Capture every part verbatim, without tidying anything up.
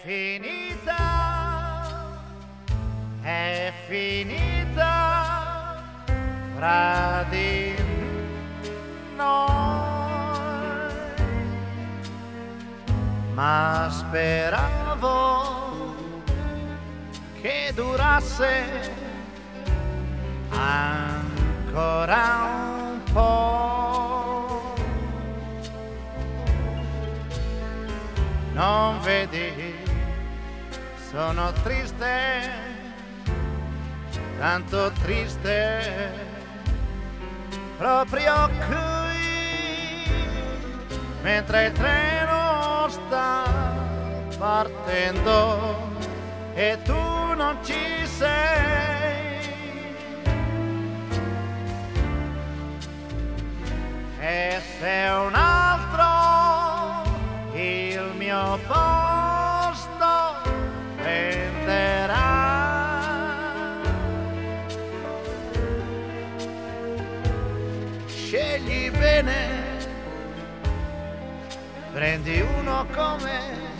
finita, è finita fra di noi, ma speravo che durasse ancora un po'. Non vedi, sono triste, tanto triste, proprio qui, mentre il treno sta partendo e tu non ci sei. E se un altro il mio posto prenderà, scegli bene, prendi uno come,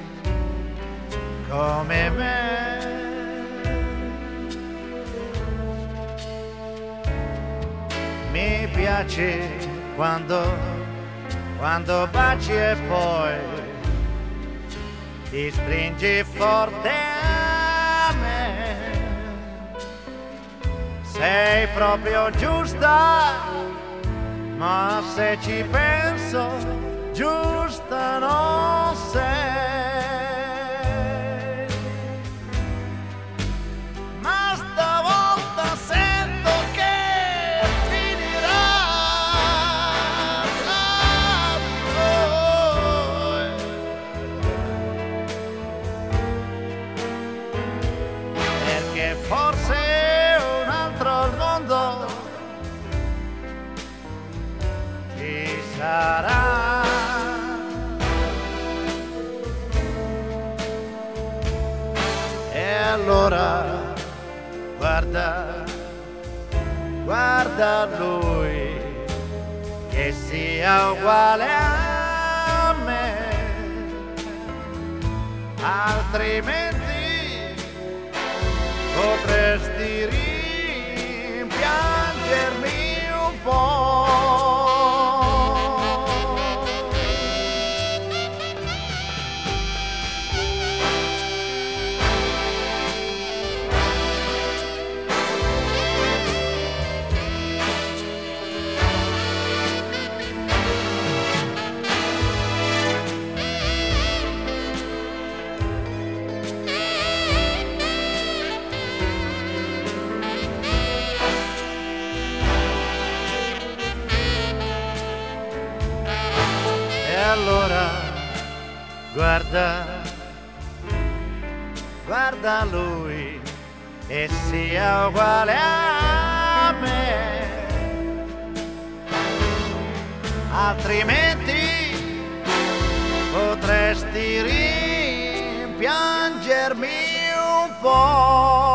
come me. Mi piace quando, quando baci e poi ti stringi forte a me. Sei proprio giusta, ma se ci penso, giusta non sei. Ma stavolta sento che finirà. Perché forse un altro al mondo ci sarà. E allora guarda, guarda lui che sia uguale a me, altrimenti potresti rimpiangermi un po'. Allora guarda, guarda lui e sia uguale a me, altrimenti potresti rimpiangermi un po'.